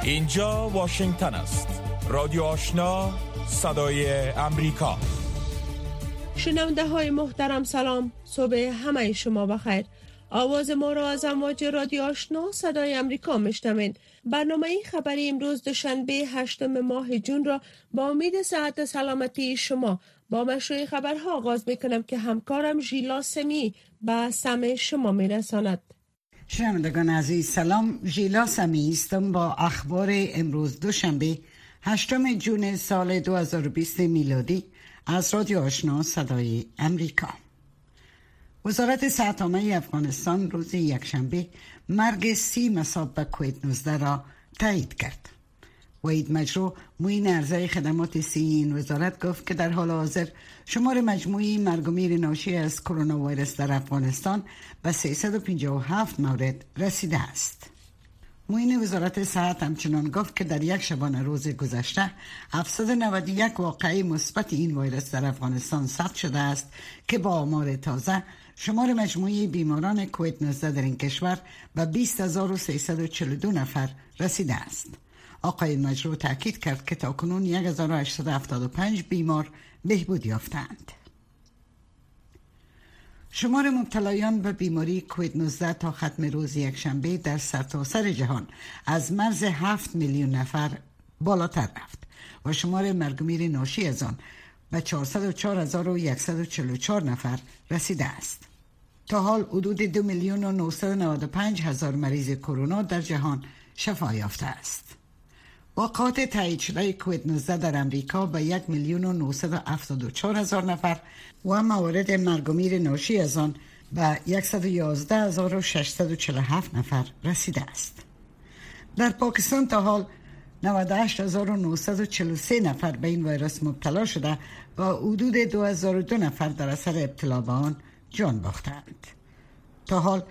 اینجا واشنگتن است. رادیو آشنا، صدای امریکا. شنونده های محترم سلام، صبح همه شما بخیر. آواز ما را از امواج رادیو آشنا صدای امریکا میشنوید. برنامه خبری امروز دوشنبه 8 ماه جون را با امید صحت سلامتی شما با مشروع خبرها آغاز میکنم که همکارم ژیلا سمی به سمع شما میرساند. شنوندگان عزیز سلام، ژیلا سمی هستم با اخبار امروز دوشنبه 8 جون سال 2020 میلادی از رادیو آشنا صدای امریکا. وزارت صحت عامه افغانستان روز یکشنبه مرگ 30 مصاب به کووید 19 را تایید کرد. وحید مجرو معین عرضه خدمات صحی این وزارت گفت که در حال حاضر شمار مجموعی مرگ و میر ناشی از کرونا ویروس در افغانستان به 357 مورد رسیده است. معین وزارت صحت همچنان گفت که در یک شبانه روز گذشته 791 واقعه مثبت این ویروس در افغانستان ثبت شده است که با آمار تازه شمار مجموعی بیماران کووید 19 در این کشور به 20342 نفر رسیده است. آقای مجرو تاکید کرد که تاکنون 1875 بیمار بهبود یافتند. شمار مبتلایان به بیماری کووید 19 تا ختم روز یکشنبه در سرتاسر جهان از مرز 7 میلیون نفر بالاتر رفت و شمار مرگ و میر ناشی از آن به 404144 نفر رسیده است. تا حال حدود 2,995,000 مریض کرونا در جهان شفا یافته است. واقعات تایید شده کووید 19 در امریکا به 1,974,000 نفر و موارد مرگ و میر ناشی از آن به 111,647 نفر رسیده است. در پاکستان تا حال 98,943 نفر به این ویروس مبتلا شده و حدود 2,002 نفر در اثر ابتلا به آن جان باختند. تا حال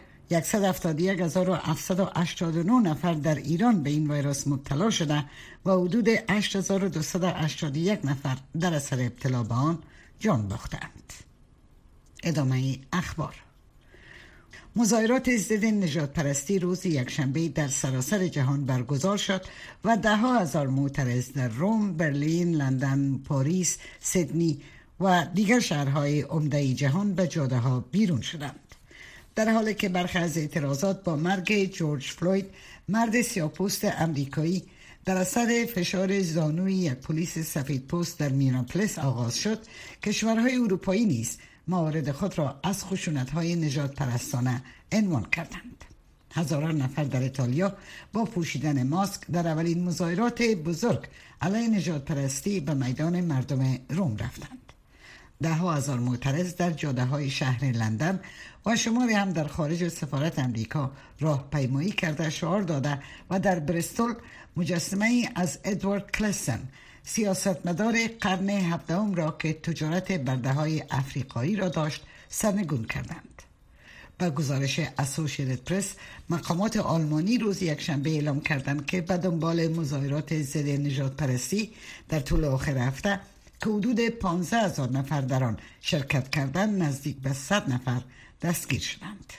171,789 نفر در ایران به این ویروس مبتلا شده و حدود 8,281 نفر در اثر ابتلا به آن جان باختند. ادامه اخبار. مظاهرات ضد نژاد پرستی روز یکشنبه در سراسر جهان برگزار شد و ده ها هزار معترض در روم، برلین، لندن، پاریس، سیدنی و دیگر شهرهای عمده جهان به جاده ها بیرون شدند. در حالی که برخی از اعتراضات با مرگ جورج فلوید، مرد سیاه‌پوست آمریکایی، در اثر فشار زانوی یک پلیس سفیدپوست در مینیاپولیس آغاز شد، کشورهای اروپایی نیز موارد خود را از خشونت‌های نژاد پرستانه عنوان کردند. هزاران نفر در ایتالیا با پوشیدن ماسک در اولین مظاهرات بزرگ علیه نژاد پرستی به میدان مردم روم رفتند. ده ها هزار معترض در جاده های شهر لندن و شماری هم در خارج سفارت امریکا راهپیمایی کرده شعار داده و در بریستول مجسمه از ادوارد کلسن، سیاستمدار قرن 17 را که تجارت برده های افریقایی را داشت، سرنگون کردند. با گزارش اسوشییتد پرس، مقامات آلمانی روز یکشنبه اعلام کردند که به دنبال مظاهرات ضد نژاد پرستی در طول آخر هفته که حدود 15,000 نفر در آن شرکت کردند، نزدیک به 100 نفر دستگیر شدند.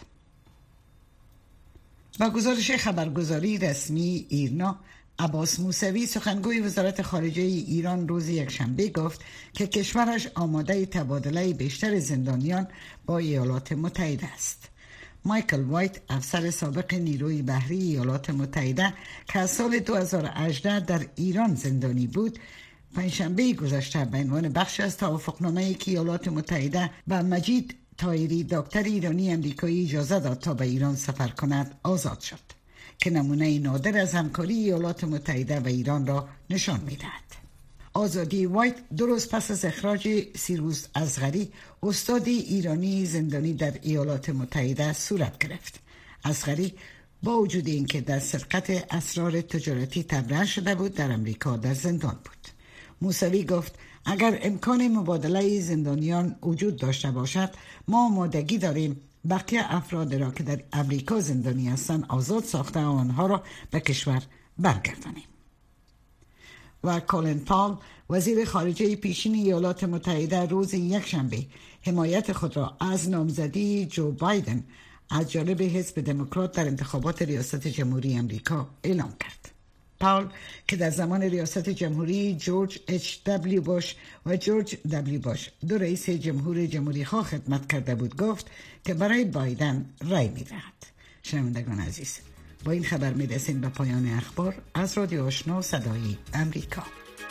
با گزارش خبرگزاری رسمی ایرنا، عباس موسوی سخنگوی وزارت خارجه ایران روز یکشنبه گفت که کشورش آماده تبادله بیشتر زندانیان با ایالات متحده است. مایکل وایت، افسر سابق نیروی بحری ایالات متحده که از سال 2018 در ایران زندانی بود، پنجشنبه گذشته به عنوان بخش از توافقنامه‌ای که ایالات متحده به مجید طاهری، دکتر ایرانی امریکایی، اجازه داد تا به ایران سفر کند، آزاد شد که نمونه نادر از همکاری ایالات متحده و ایران را نشان می‌دهد. آزادی وایت 2 روز پس از اخراج سیروس اصغری، استاد ایرانی زندانی در ایالات متحده، صورت گرفت. اصغری با وجود اینکه در سرقت اسرار تجارتی تبرئه شده بود، در امریکا در زندان بود. موسوی گفت اگر امکان مبادله زندانیان وجود داشته باشد، ما آمادگی داریم بقیه افراد را که در امریکا زندانی هستند آزاد ساخته و آنها را به کشور برگردانیم. و کولین پال، وزیر خارجه پیشین ایالات متحده، روز یکشنبه حمایت خود را از نامزدی جو بایدن از جانب حزب دموکرات در انتخابات ریاست جمهوری امریکا اعلام کرد. پاول که در زمان ریاست جمهوری جورج H.W. بوش و جورج W. بوش دو رئیس جمهوری خواه خدمت کرده بود گفت که برای بایدن رای می‌دهد. شنوندگان عزیز، با این خبر می‌رسیم به پایان اخبار از رادیو آشنا صدای امریکا.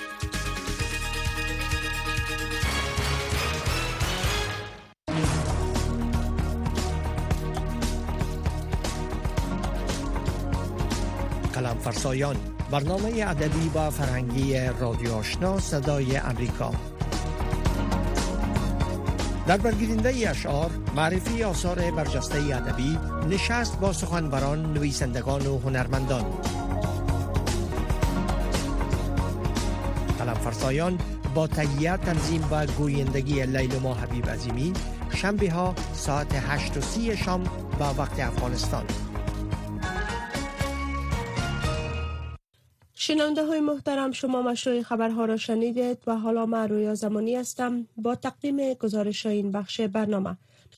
قلمفرسایان، برنامه ادبی و فرهنگی رادیو آشنا صدای امریکا. در برگیرنده اشعار، معرفی آثار برجسته ادبی، نشست با سخنوران، نویسندگان و هنرمندان. قلمفرسایان با تهیه، تنظیم و گویندگی لیلما حبیب عظیمی، شنبه ها ساعت 8:30 شام به وقت افغانستان. شنونده های محترم، شما مشروع خبرها را شنیدید و حالا من رویا زمانی هستم با تقدیم گزارش این بخش برنامه.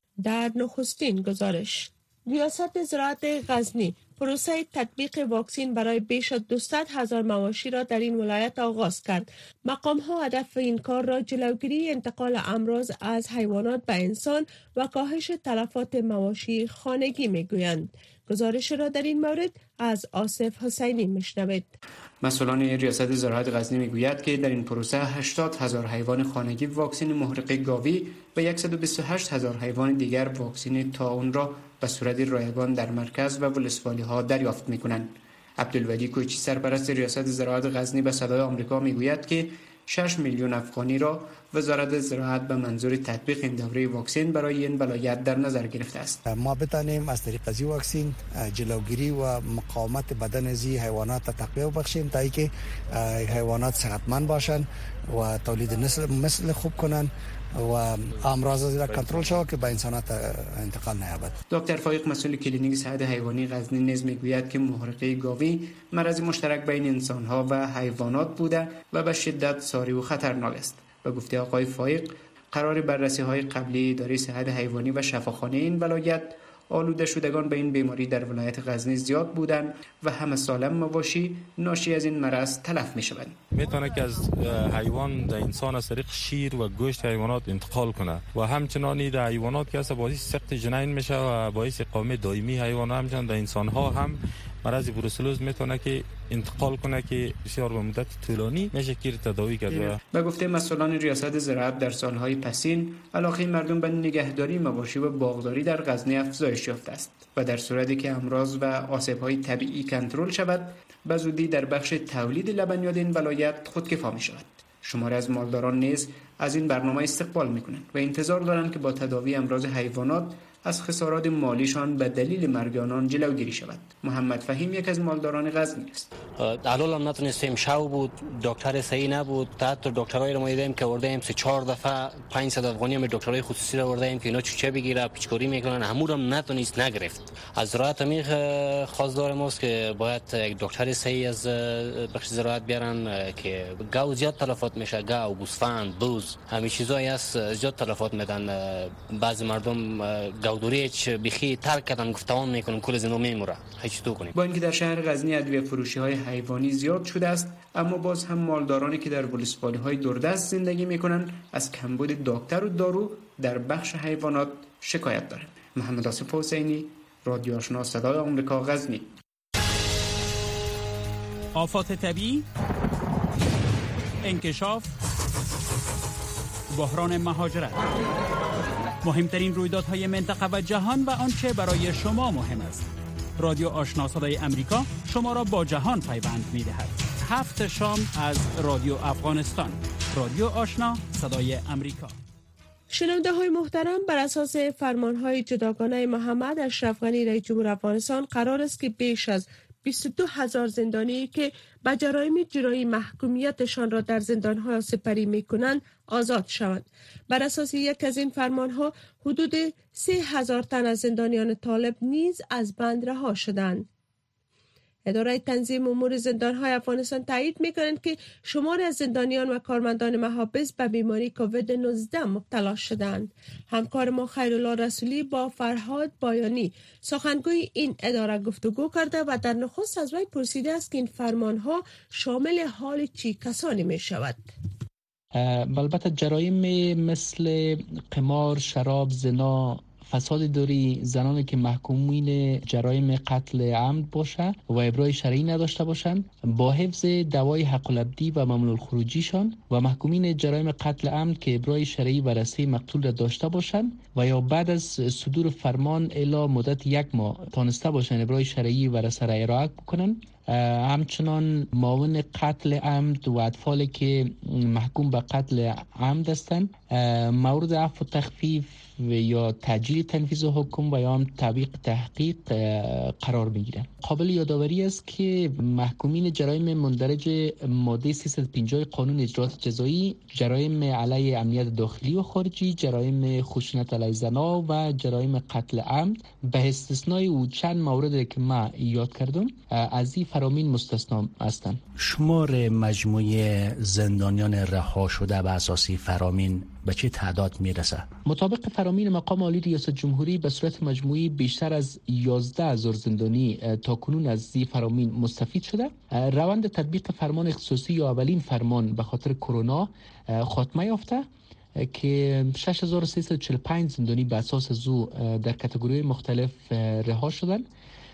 در نخستین گزارش، ریاست زراعت غزنی پروسه تطبیق واکسین برای بیش از 200,000 مواشی را در این ولایت آغاز کرد. مقام ها هدف این کار را جلوگیری انتقال امراض از حیوانات به انسان و کاهش تلفات مواشی خانگی می گویند. گزارش را در این مورد از آصف حسینی میشنوید. مسئولان ریاست زراعت غزنی میگوید که در این پروسه 80,000 حیوان خانگی واکسن محرق گاوی و 128,000 حیوان دیگر واکسن طاعون را به صورت رایگان در مرکز و ولسوالی ها دریافت میکنند. عبدالودی کوچی، سرپرست ریاست زراعت غزنی، به صدای آمریکا میگوید که 6 میلیون افغانی را وزارت زراعت به منظور تطبیق این دوره واکسن برای این ولایت در نظر گرفته است. ما بتانیم از طریق از واکسن جلوگیری و مقاومت بدن از حیوانات تقویت بخشیم تا اینکه حیوانات صحتمند باشند و تولید نسل خوب کنند و امراض را کنترل شود که به انسانات انتقال نیابد. دکتر فایق، مسئول کلینیک صحت حیوانی غزنی، نیز میگوید که محرقه گاوی مرض مشترک بین انسانها و حیوانات بوده و به شدت ساری و خطرناک است. به گفته آقای فایق، قرار بررسی‌های قبلی اداره صحت حیوانی و شفاخانه این ولایت آلوده شدگان به این بیماری در ولایت غزنی زیاد بودند و همه سالم مواشی ناشی از این مرض تلف می شوند. میتونه که از حیوان در انسان از طریق شیر و گوشت حیوانات انتقال کنه و همچنانی در حیوانات که از باعث سقط جنین میشه و باعث اقامه دائمی حیوانات همچنان در انسان ها هم مرض بروسلوز میتونه که انتقال کنه که بسیار به مدت طولانی میشه که تداوی کرد. به گفته مسئولان ریاست زراعت، در سالهای پسین علاقه مردم به نگهداری مواشی و باغداری در غزنی افزایش یافته است و در صورتی که امراض و آسیب‌های طبیعی کنترل شود، به زودی در بخش تولید لبنیات این ولایت خودکفا می شود. شماری از مالداران نیز از این برنامه استقبال میکنند و انتظار دارند که با تداوی امراض حیوانات از خسارات مالیشان به دلیل مرگ آنان جلوگیری شود. محمد فهیم یک از مالداران غزنی است. علال هم نتونستیم، شو بود، دکتر صحیح نبود، حتی دکترای رو ما دیدیم که آوردیم 3-4 دفعه 500 افغانی هم دکترای خصوصی رو آوردیم که اینا چوچه بگیره، پیچکاری میکنن، همون نتونست نگرفت. از زراعت میخ خواستار ماست که باید یک دکتر صحیح از بخش زراعت بیارن که گاو زیاد تلفات میشه، گاو، گوسفند، بز، همین چیزایی است زیاد تلفات میدن. بعضی مردم گاودوری بخی ترک کردن، گفتمان میکنن، کل زنو میموره. هیچ تو کنیم. با اینکه در شهر غزنی ادویه فروشی های حیوانی زیاد شده است، اما باز هم مالدارانی که در ولسوالی های دوردست زندگی میکنند از کمبود دکتر و دارو در بخش حیوانات شکایت دارند. محمد آصف حسینی، رادیو آشنا صدای آمریکا، غزنی. آفات طبیعی، انکشاف، بحران مهاجرت، مهمترین رویدادهای منطقه و جهان و آنچه برای شما مهم است. رادیو آشنا صدای امریکا شما را با جهان پیوند می‌دهد. 7 شام از رادیو افغانستان. رادیو آشنا صدای امریکا. شنونده های محترم، بر اساس فرمان های جداگانه محمد اشرف غنی رئیس جمهور افغانستان قرار است که بیش از 22,000 زندانی که به جرایم جنایی محکومیتشان را در زندان‌ها سپری می‌کنند آزاد شوند. بر اساس یک از این فرمان‌ها حدود 3,000 تن از زندانیان طالب نیز از بند رها شدند. اداره تنظیم امور زندان‌های افغانستان تایید می‌کنند که شماری از زندانیان و کارمندان محابس به بیماری کووید 19 مبتلا شدند. همکار ما خیرالله رسولی با فرهاد بایانی سخنگوی این اداره گفتگو کرده و در نخست از وی پرسیده است که این فرمانها شامل حال چی کسانی می‌شود؟ البته جرایم مثل قمار، شراب، زنا، فساد اداری، زنانی که محکومین جرایم قتل عمد باشه و ابرای شرعی نداشته باشند با حفظ دوای حق العبدی و ممنوع الخروجیشان و محکومین جرایم قتل عمد که ابرای شرعی ورثه مقتول را داشته باشند و یا بعد از صدور فرمان الی مدت 1 ماه تانسته باشند ابرای شرعی ورثه را رعایت بکنند. همچنان معاون قتل عمد و اطفالی که محکوم به قتل عمد هستند مورد عفو و تخفیف یا تأجیل تنفیذ حکم و یا هم تعویق تحقیق قرار میگیرند. قابل یادآوری است که محکومین جرایم مندرج ماده 350 قانون اجراات جزایی، جرایم علیه امنیت داخلی و خارجی، جرایم خشونت علیه زنان و جرایم قتل عمد به استثنای او چند مورد که من یاد کردم از این فرامین مستثنا هستند. شمار مجموعه زندانیان رها شده به اساس فرامین به چه تعداد میرسه؟ مطابق فرامین مقام عالی ریاست جمهوری به صورت مجموعی بیشتر از 11,000 زندانی تاکنون از این فرامین مستفید شده. روند تطبیق فرمان اختصاصی یا اولین فرمان به خاطر کرونا خاتمه یافته که 6345 زندانی به اساس زو در کاتگوری مختلف رها شدند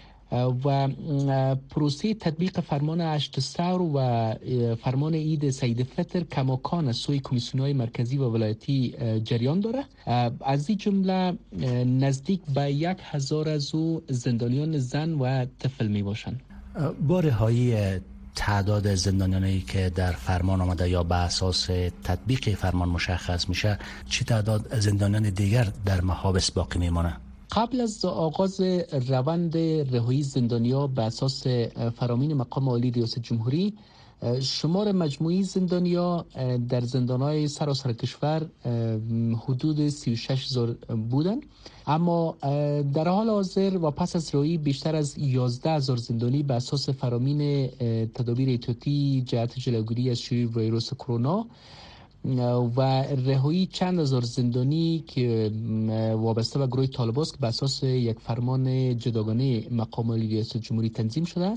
و پروسه تطبیق فرمان 8 ثور و فرمان عید سید فطر کماکان از سوی کمیسیون‌های مرکزی و ولایتی جریان داره. از این جمله نزدیک به 1000 از او زندانیان زن و طفل می باشند. با رهایی تعداد زندانیانی که در فرمان آمده یا به اساس تطبیق فرمان مشخص میشه، چه تعداد زندانیان دیگر در محابس باقی میمونه؟ قبل از آغاز روند رهایی زندانیان به اساس فرامین مقام عالی ریاست جمهوری، شمار مجموعی زندانیان در زندانهای سراسر کشور حدود 36,000 بودند، اما در حال حاضر و پس از رهایی بیشتر از 11,000 زندانی به اساس فرامین تدابیر احتیاطی جهت جلوگیری از شیوع ویروس کرونا و رهایی چند هزار زندانی که وابسته به گروه طالبان که به اساس یک فرمان جداگانه مقام عالی ریاست جمهوری تنظیم شده،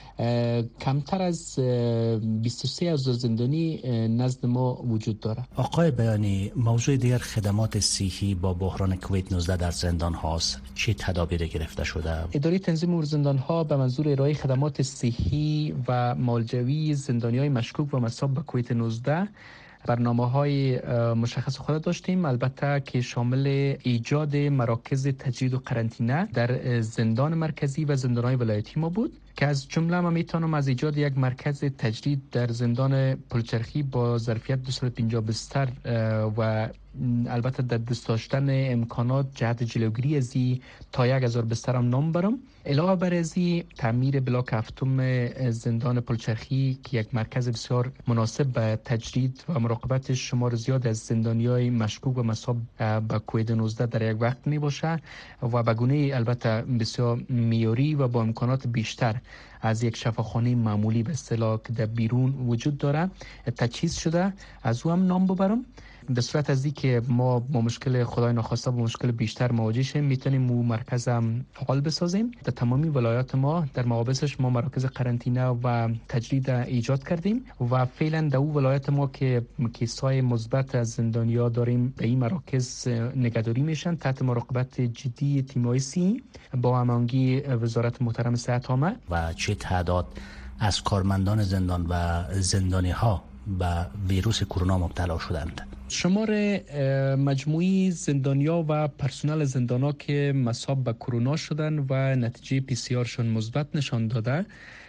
کمتر از 23,000 زندانی نزد ما وجود داره. آقای بیانی، موضوع دیگر خدمات صحی با بحران کووید 19 در زندان هاست. چه تدابیر گرفته شده؟ اداره تنظیم امور زندان ها به منظور ارائه خدمات صحی و معالجوی زندانیان مشکوک و مصاب به کووید 19 برنامه‌های مشخص خود داشتیم، البته که شامل ایجاد مراکز تجدید و قرنطینه در زندان مرکزی و زندان‌های ولایتی ما بود که از جمله من میتونم از ایجاد یک مرکز تجدید در زندان پلچرخی با ظرفیت 250 بستر و البته در دست داشتن امکانات جهت جلوگیری از تا 1000 بستر هم نام برم. علاوه بر از تعمیر بلاک هفتم زندان پلچرخی که یک مرکز بسیار مناسب به تجدید و مراقبت شمار زیاد از زندانیای مشکوک و مصاب به کووید 19 در یک وقت می باشه و به گونه البته بسیار معیاری و با امکانات بیشتر از یک شفاخانه معمولی به اصطلاح که در بیرون وجود داره تجهیز شده، از او هم نام ببرم. به صورت از که ما با مشکل خدای ناخواسته با مشکل بیشتر مواجه شیم، میتونیم او مرکز هم فعال بسازیم. در تمامی ولایات ما در محابسش ما مراکز قرنطینه و تجدید ایجاد کردیم و فعلا در او ولایت ما که کیسای مثبت از زندانیا داریم به این مراکز نگهداری میشن تحت مراقبت جدی تیم‌های صحی با هماهنگی وزارت محترم صحت عامه. و چه تعداد از کارمندان زندان و زندانی ها به ویروس کرونا مبتلا شدند؟ شمار مجموعی زندانیا و پرسنل زندانا که مصاب به کرونا شدند و نتیجه PCR شون مثبت نشان داده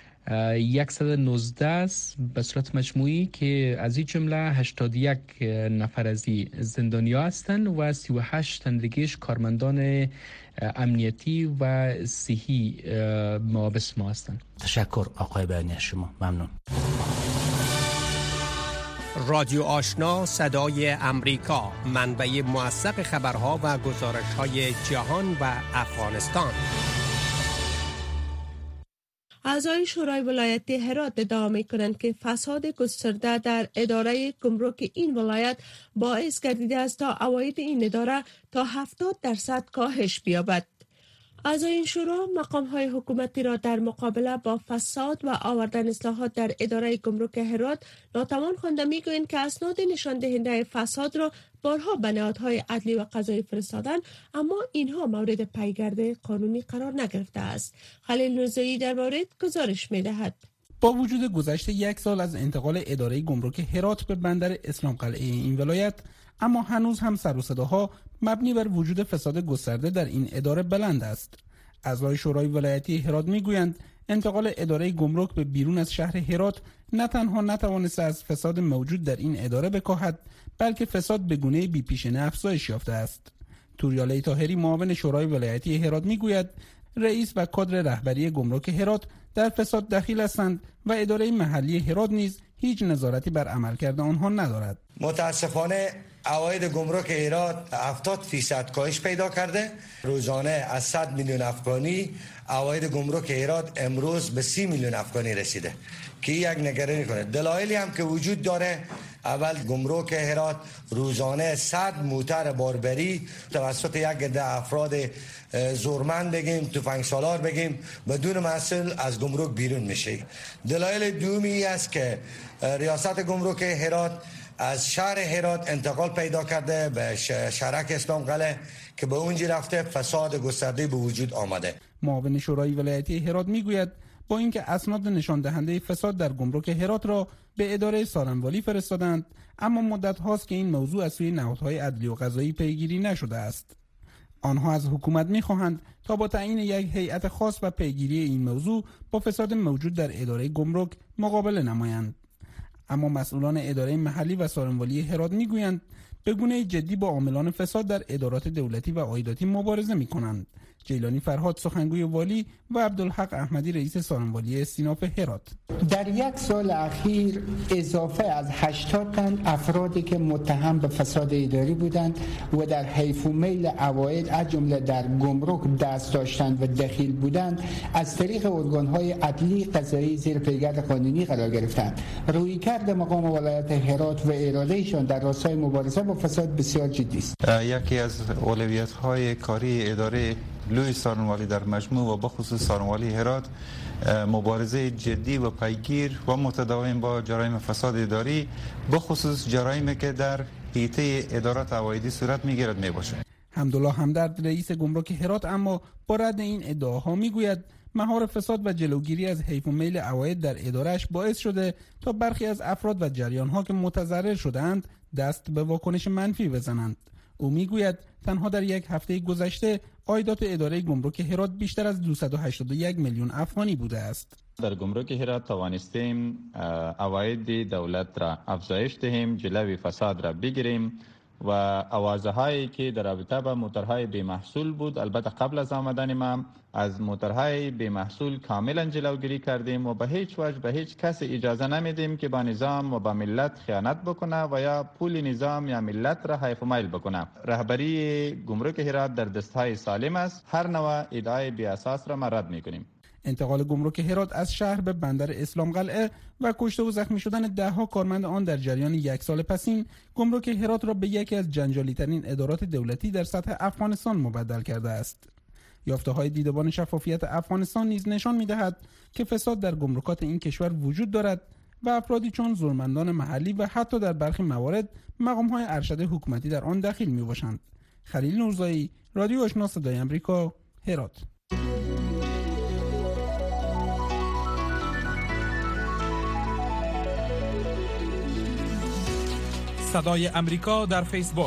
119 است به صورت مجموعی که از این جمله 81 نفر از این زندانیا هستند و 38 تن دیگه‌اش کارمندان امنیتی و صحی محابس ما هستند. تشکر آقای بیانی، شما ممنون. رادیو آشنا صدای امریکا، منبع موثق خبرها و گزارش‌های جهان و افغانستان. اعضای شورای ولایتی هرات ادعا می‌کنند که فساد گسترده در اداره گمرک این ولایت باعث گردیده است تا عواید این اداره تا 70% کاهش بیابد. اعضای این شورا مقام‌های حکومتی را در مقابله با فساد و آوردن اصلاحات در اداره گمرک هرات ناتوان خوانده می‌گویند که اسناد نشان دهنده فساد را بارها به نهادهای عدلی و قضایی فرستادن، اما اینها مورد پیگرد قانونی قرار نگرفته است. خلیل نوزایی در مورد گزارش می‌دهد. با وجود گذشت 1 سال از انتقال اداره گمرک هرات به بندر اسلام قلعه این ولایت، اما هنوز هم سر و صداها مبنی بر وجود فساد گسترده در این اداره بلند است. اعضای شورای ولایتی هرات میگویند انتقال اداره گمرک به بیرون از شهر هرات نه تنها نتوانسته از فساد موجود در این اداره بکاهد، بلکه فساد به گونه بی‌پیشینه افزایش یافته است. توریاله طاهری معاون شورای ولایتی هرات میگوید رئیس و کادر رهبری گمرک هرات در فساد دخیل هستند و اداره محلی هرات نیز هیچ نظارتی بر عملکرد آنها ندارد. متاسفانه عواید گمرک هرات 70% کاهش پیدا کرده. روزانه از 100 میلیون افغانی عواید گمرک هرات امروز به 30 میلیون افغانی رسیده که یک نگرانی کنه. دلایلی هم که وجود داره، اول گمرک هرات روزانه 100 موتر باربری توسط یک عده افراد زورمند بگیم، تفنگ سالار بگیم، بدون مسئول از گمرک بیرون میشه. دلایل دومی است که ریاست گمرک هرات از شهر هرات انتقال پیدا کرده به شهرک اسلام قلعه که به اونجا رفته، فساد گسترده به وجود آمده. معاون شورای ولایتی هرات میگوید با اینکه اسناد نشان دهنده فساد در گمرک هرات را به اداره سارنوالی فرستادند، اما مدت هاست که این موضوع از سوی نهادهای عدلی و قضایی پیگیری نشده است. آنها از حکومت می‌خواهند تا با تعیین یک هیئت خاص و پیگیری این موضوع با فساد موجود در اداره گمرک مقابله نمایند. اما مسئولان اداره محلی و سارنوالی هرات میگویند به گونه جدی با عاملان فساد در ادارات دولتی و عایداتی مبارزه می‌کنند. جیلانی فرهاد سخنگوی والی و عبدالحق احمدی رئیس سارنوالی استیناف هرات: در 1 سال اخیر اضافه از 80 تن افرادی که متهم به فساد اداری بودند و در حیف و میل عواید از جمله در گمرک دست داشتند و دخیل بودند از طریق ارگان‌های عدلی قضایی زیر پیگرد قانونی قرار گرفتند. رویکرد مقام ولایت هرات و ارادهشان در راستای مبارزه با فساد بسیار جدی است. یکی از اولویت‌های کاری اداره لوی سارنوالی در مجموع و بخصوص سارنوالی هرات مبارزه جدی و پیگیر و متداوم با جرایم فساد اداری، بخصوص جرایمی که در حیطه ادارات عوایدی صورت میگیرد میباشد. حمدالله همدرد رئیس گمرک هرات اما با رد این ادعاها میگوید مهار فساد و جلوگیری از حیف و میل عواید در ادارهش باعث شده تا برخی از افراد و جریانها که متضرر شدند دست به واکنش منفی بزنند. او میگوید تنها در 1 هفته گذشته عایدات اداره گمرک هرات بیشتر از 281 میلیون افغانی بوده است. در گمرک هرات توانستیم عواید دولت را افزایش دهیم، جلوی فساد را بگیریم و آوازه هایی که در رابطه با موترهای بی محصول بود، البته قبل از آمدن ما از موترهای بی محصول کاملا جلوگیری کردیم و به هیچ وجه به هیچ کسی اجازه نمیدیم که با نظام و با ملت خیانت بکنه و یا پول نظام یا ملت را حیف و میل بکنه. رهبری گمرک هرات در دستهای سالم است. هر نوع ادعای بی اساس را ما رد میکنیم. انتقال گمرک هرات از شهر به بندر اسلام قلعه و کشته و زخمی شدن 10 کارمند آن در جریان 1 سال پسین گمرک هرات را به یکی از جنجالی ترین ادارات دولتی در سطح افغانستان مبدل کرده است. یافته‌های دیدبان شفافیت افغانستان نیز نشان می‌دهد که فساد در گمرکات این کشور وجود دارد و افرادی چون زورمندان محلی و حتی در برخی موارد مقام‌های ارشد حکومتی در آن دخیل می‌باشند. خلیل نورزایی، رادیو آشنا صدای آمریکا، هرات. صدای امریکا در فیسبوک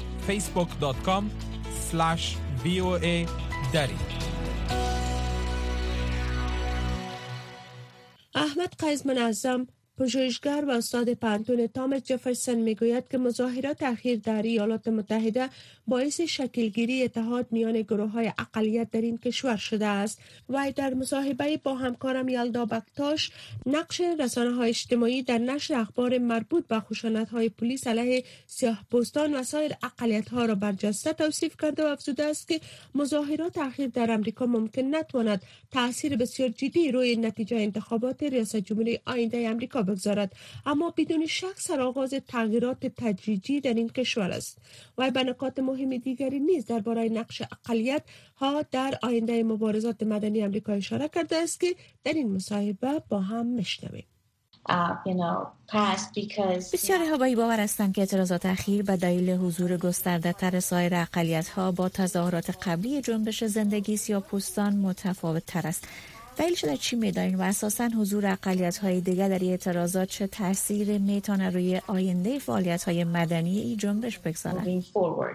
facebook.com/VOA دری. احمد قیز منظم، پژوهشگر و استاد پانتون تامس جفرسون میگوید که مظاهرات اخیر در ایالات متحده باعث شکلگیری اتحاد میان گروه‌های اقلیت در این کشور شده است. و در مصاحبه با همکارم یلدا بکتاش نقش رسانه‌های اجتماعی در نشر اخبار مربوط به خشونت‌های پلیس علیه سیاه‌پوستان و سایر اقلیت‌ها را برجسته توصیف کرده و افزوده است که مظاهرات اخیر در امریکا ممکن نتواند تأثیر بسیار جدی روی نتیجه انتخابات ریاست جمهوری آینده امریکا بگذارد، اما بدون شک سرآغاز تغییرات تدریجی در این کشور است. و به نکات مهم دیگری نیز درباره نقش اقلیت ها در آینده مبارزات مدنی امریکا اشاره کرده است که در این مصاحبه با هم میشنویم. بسیاری ها با این باور هستند که اعتراضات اخیر به دلیل حضور گسترده تر سایر اقلیت ها با تظاهرات قبلی جنبش زندگی سیاه‌پوستان متفاوت تر است. دلیل شده چی می‌دانید و اساساً حضور اقلیت‌های دیگر در اعتراضات چه تأثیر میتونه روی آینده فعالیت‌های مدنی این جنبش بگذاره؟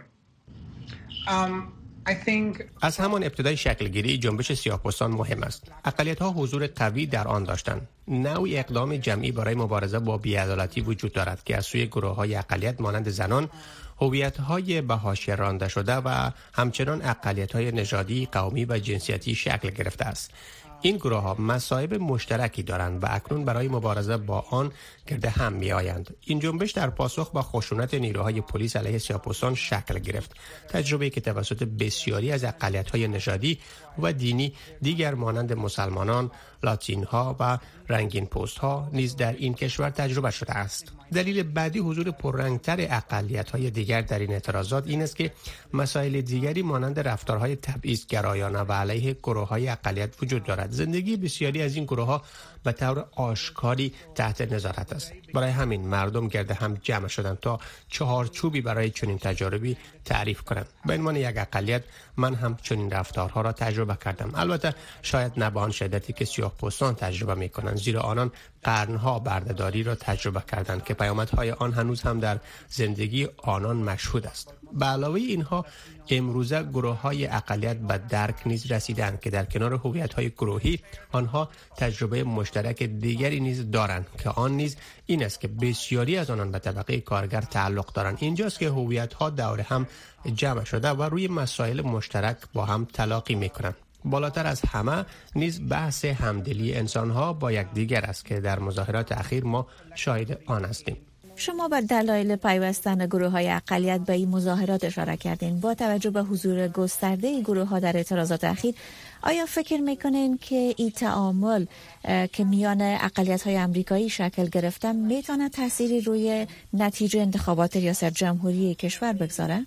از همان ابتدای شکلگیری جنبش سیاه‌پوستان مهم است. اقلیت‌ها حضور قوی در آن داشتند. نوعی اقدام جمعی برای مبارزه با بی‌عدالتی وجود دارد که از سوی گروه‌های اقلیت مانند زنان، هویت‌های به حاشیه رانده شده و همچنان اقلیت‌های نژادی، قومی و جنسیتی شکل گرفته است. این گروه‌ها مصائب مشترکی دارند و اکنون برای مبارزه با آن گرد هم می‌آیند. این جنبش در پاسخ به خشونت نیروهای پلیس علیه سیاه‌پوستان شکل گرفت. تجربه‌ای که توسط بسیاری از اقلیت‌های نژادی و دینی دیگر مانند مسلمانان، لاتین‌ها و رنگین پوست‌ها نیز در این کشور تجربه شده است. دلیل بعدی حضور پررنگ‌تر اقلیت‌های دیگر در این اعتراضات این است که مسائل دیگری مانند رفتارهای تبعیض‌گرایانه و علیه گروه‌های اقلیت وجود دارد. زندگی بسیاری از این گروه‌ها به طور آشکاری تحت نظارت است. برای همین مردم گرد هم جمع شدند تا چهارچوبی برای چنین تجاربی تعریف کنند. به عنوان یک اقلیت من هم چنین رفتارها را تجربه کردم. البته شاید نه به آن شدتی که سیاه‌پوستان تجربه می‌کنند، زیرا آنان قرنها بردهداری را تجربه کردند که پیامدهای آن هنوز هم در زندگی آنان مشهود است. به علاوه اینها امروزه گروه‌های اقلیت به درک نیز رسیدند که در کنار هویت‌های گروهی آنها تجربه مشترک دیگری نیز دارند که آن نیز این است که بسیاری از آنان به طبقه کارگر تعلق دارند. اینجاست که هویت‌ها دور هم جمع شده و روی مسائل مشترک با هم تلاقی می‌کنند. بالاتر از همه نیز بحث همدلی انسان‌ها با یکدیگر است که در مظاهرات اخیر ما شاهد آن هستیم. شما بر دلایل پیوستن گروه‌های اقلیت به این مظاهرات اشاره کردین. با توجه به حضور گسترده گروه‌ها در اعتراضات اخیر، آیا فکر می‌کنین که این تعامل که میان اقلیت‌های آمریکایی شکل گرفته میتونه تأثیری روی نتیجه انتخابات ریاست جمهوری کشور بگذاره؟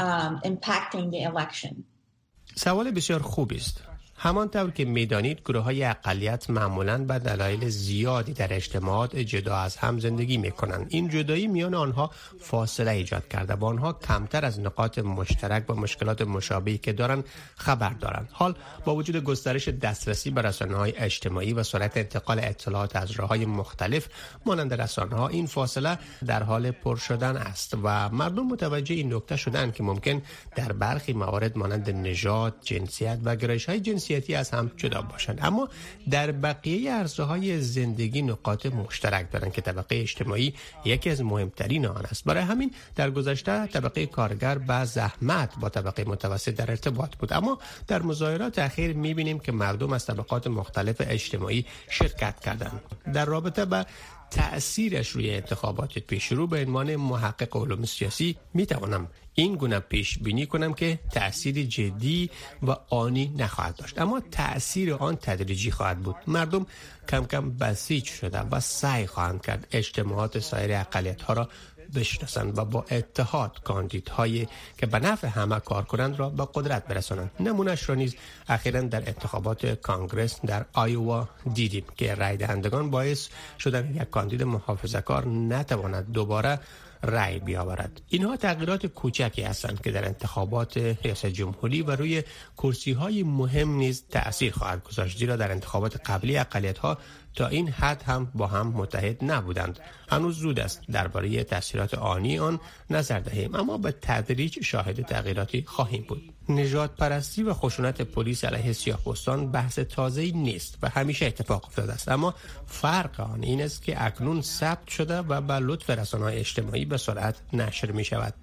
سوال بسیار خوبی است. همانطور که می‌دانید گروه‌های اقلیت معمولاً به دلایل زیادی در اجتماعات جدا از هم زندگی می‌کنند. این جدایی میان آنها فاصله ایجاد کرده و آنها کمتر از نقاط مشترک و مشکلات مشابهی که دارند خبر دارند. حال با وجود گسترش دسترسی به رسانه‌های اجتماعی و سرعت انتقال اطلاعات از راه‌های مختلف مانند رسانه‌ها، این فاصله در حال پر شدن است و مردم متوجه این نکته شدند که ممکن در برخی موارد مانند نژاد، جنسیت و گرایش‌های جنسی از هم جدا باشند، اما در بقیه عرصه‌های زندگی نقاط مشترک دارند که طبقه اجتماعی یکی از مهمترین آن است. برای همین در گذشته طبقه کارگر با زحمت با طبقه متوسط در ارتباط بود، اما در مظاهرات اخیر می‌بینیم که مردم از طبقات مختلف اجتماعی شرکت کردند. در رابطه با تأثیرش روی انتخابات پیشرو به عنوان محقق علوم سیاسی میتوانم این گونه پیش بینی کنم که تأثیر جدی و آنی نخواهد داشت، اما تأثیر آن تدریجی خواهد بود. مردم کم کم بسیج شده و سعی خواهند کرد اجتماعات سایر اقلیت‌ها را بشناسند و با اتحاد کاندیدهایی که به نفع همه کار کنند را به قدرت برسانند. نمونهش را نیز اخیراً در انتخابات کانگرس در آیووا دیدیم که رای دهندگان باعث شدن یک کاندید محافظه‌کار نتواند دوباره رای بیاورد. اینها تغییرات کوچکی هستند که در انتخابات ریاست جمهوری و روی کرسی‌های مهم نیز تأثیر خواهد گذاشت، زیرا در انتخابات قبلی اقلیت‌ها تا این حد هم با هم متحد نبودند. هنوز زود است درباره تاثیرات آنی آن نظر دهیم، اما به تدریج شاهد تغییراتی خواهیم بود. نژاد پرستی و خشونت پلیس علیه سیاه‌پوستان بحث تازه‌ای نیست و همیشه اتفاق افتاده است، اما فرق آن این است که اکنون ثبت شده و به لطف رسانه‌های اجتماعی به سرعت نشر می‌شود.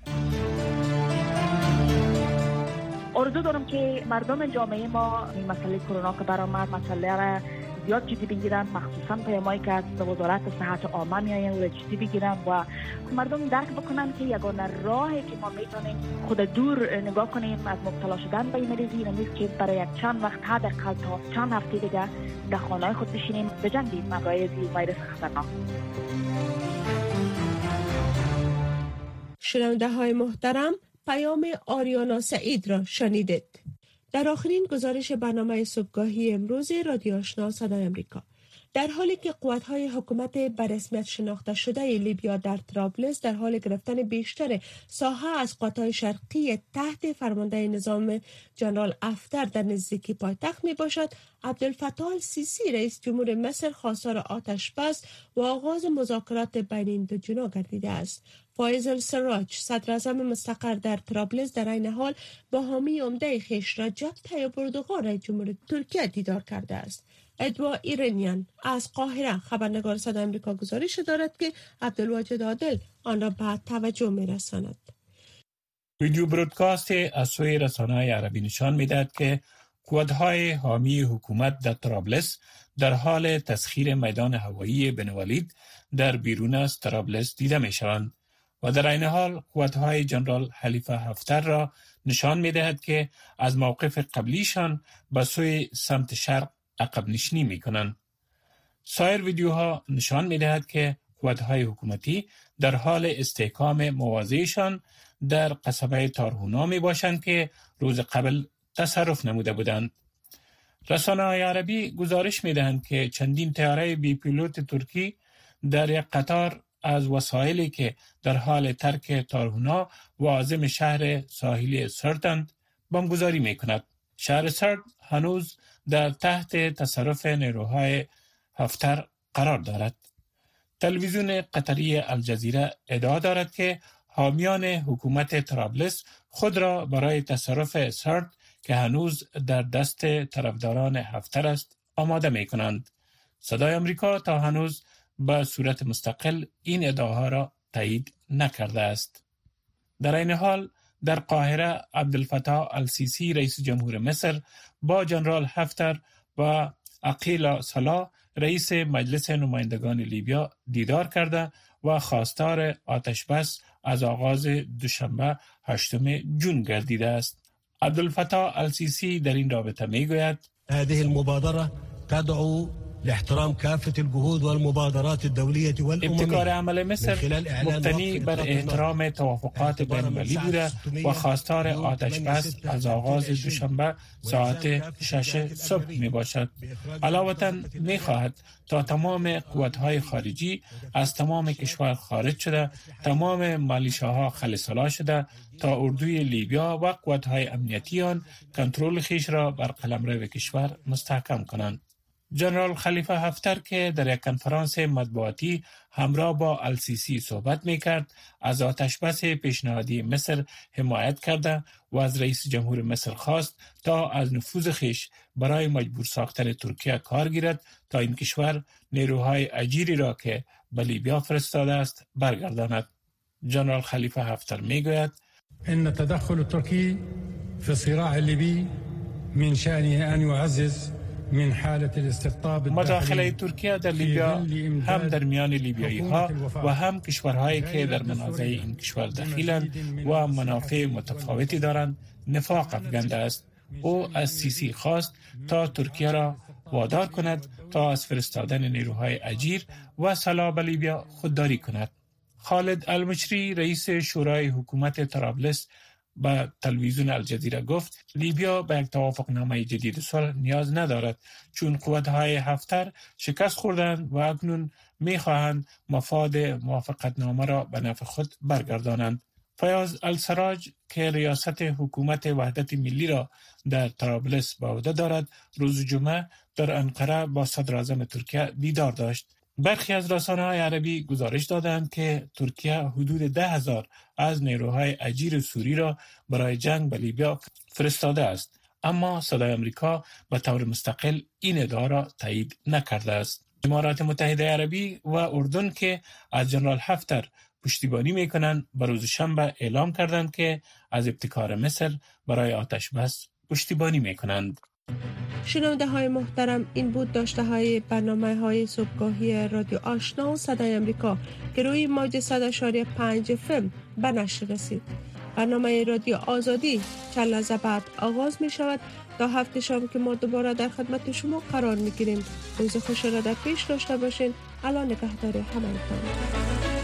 آرزو دارم که مردم جامعه ما این مسئله کرونا که برآمد مسئله را زیاد جدی بگیرن، مخصوصا پیامایی که از وزارت صحت عامه میآید و جدی بگیرن و مردم درک بکنن که یگانه راهی که ما میتونیم خود دور نگاه کنیم از مبتلا شدن به این مریضی نیست که برای چند وقت حداقل تا چند هفته دیگه در خانه‌های خود بشینیم بجنگیم مقابل ویروس خطرناک. شنونده های محترم، پیام آریانا سعید را شنیدید. در آخرین گزارش برنامه صبحگاهی امروز رادیو آشنا صدای امریکا، در حالی که قوت‌های حکومت به رسمیت شناخته شده لیبیا در طرابلس در حال گرفتن بیشتر ساحه از قطاع شرقی تحت فرمانده نظام جنرال افتر در نزدیکی پایتخت می باشد، عبدالفتاح السیسی رئیس جمهور مصر خواستار آتش بس و آغاز مذاکرات بین این دو جناح گردیده است. فایز السراج صدر اعظم مستقر در طرابلس در این حال با حامی عمده خویش رجب طیب اردوغان رئیس جمهور ترکیه دیدار کرده است. ادوا ایرانیان از قاهره خبرنگار صدای آمریکا گزارش دارد که عبدالواجد عادل آن را به توجه می‌رساند. ویدیو برودکاست از سوی رسانه‌های عربی نشان می‌دهد که قوات‌های حامی حکومت در طرابلس در حال تسخیر میدان هوایی بن ولید در بیرون از طرابلس دیده می‌شوند و در این حال قوات‌های جنرال خلیفه حفتر را نشان می‌دهد که از موقف قبلیشان به سوی سمت شرق عقب نشینی می‌کنند. سایر ویدیوها نشان می‌دهد که قوات‌های حکومتی در حال استحکام مواضعشان در قصبه تارهونا میباشند که روز قبل تصرف نموده بودند. رسانه‌های عربی گزارش میدهند که چندین طیاره بی پیلوت ترکی در یک قطار از وسایلی که در حال ترک تارهونا و عازم شهر ساحلی سرتند بمبگذاری میکند. شهر سرت هنوز در تحت تصرف نیروهای حفتر قرار دارد. تلویزیون قطری الجزیره ادعا دارد که حامیان حکومت طرابلس خود را برای تصرف سرت که هنوز در دست طرفداران حفتر است آماده می کنند. صدای آمریکا تا هنوز به صورت مستقل این ادعاها را تایید نکرده است. در این حال در قاهره عبدالفتاح السیسی رئیس جمهور مصر با جنرال حفتر و عقیل صلاح رئیس مجلس نمایندگان لیبیا دیدار کرده و خواستار آتش بس از آغاز دوشنبه 8 جون گردیده است. عبدالفتاح السیسی در این رابطه میگوید هذه المبادره تدعو لاحترام كافة الجهود والمبادرات الدولية والأممية. ابتکار عمل مصر مبتنی بر احترام توافقات بین‌المللی بوده و خواستار آتش بس از آغاز دوشنبه ساعت 6 صبح می باشد. علاوه می خواهد تا تمام قوت‌های خارجی از تمام کشور خارج شده، تمام مالیشاها خلسلا شده تا اردوی لیبیا و قوت‌های امنیتی آن کنترل خویش را بر قلمرو کشور مستحکم کنند. جنرال خلیفه حفتر که در یک کنفرانس مطبوعاتی همراه با السیسی صحبت میکرد از آتش بس پیشنهادی مصر حمایت کرده و از رئیس جمهور مصر خواست تا از نفوذ خویش برای مجبور ساختن ترکیه کار گیرد تا این کشور نیروهای اجیری را که به لیبیا فرستاده است برگرداند. جنرال خلیفه حفتر میگوید ان تدخل ترکی فی الصراع الليبي من شأنه ان يعزز من حالة الاستقطاب مداخله ترکیه در لیبیا هم در میان لیبیایی ها و هم کشورهایی که در منازع این کشور دخیلند و منافع متفاوتی دارند نفاق افکنده است. او از سیسی خواست تا ترکیه را وادار کند تا از فرستادن نیروهای اجیر و سلاح به لیبیا خودداری کند. خالد المشری رئیس شورای حکومت طرابلس به تلویزیون الجزیره گفت لیبیا به یک توافقنامه جدید صلح نیاز ندارد چون قوت‌های حفتر شکست خوردند و اکنون می‌خواهند مفاد موافقتنامه را به نفع خود برگردانند. فیاض السراج که ریاست حکومت وحدت ملی را در طرابلس به عهده دارد، روز جمعه در انقره با صدر اعظم ترکیه دیدار داشت. برخی از رسانه‌های عربی گزارش دادند که ترکیه حدود 10,000 از نیروهای اجیر سوری را برای جنگ به لیبیا فرستاده است، اما صدای آمریکا به طور مستقل این ادعا را تایید نکرده است. امارات متحده عربی و اردن که از جنرال حفتر پشتیبانی میکنند، به روز شنبه اعلام کردند که از ابتکار مصر برای آتش بس پشتیبانی میکنند. شنونده های محترم، این بود داشته های برنامه های صبحگاهی رادیو آشنا و صدای امریکا که روی موج 100.5 FM به نشر رسید. برنامه رادیو آزادی چند لحظه بعد آغاز می شود. تا هفته شام که ما دوباره در خدمت شما قرار می گیریم. روز خوش را در پیش داشته باشین. الان نگهدار همه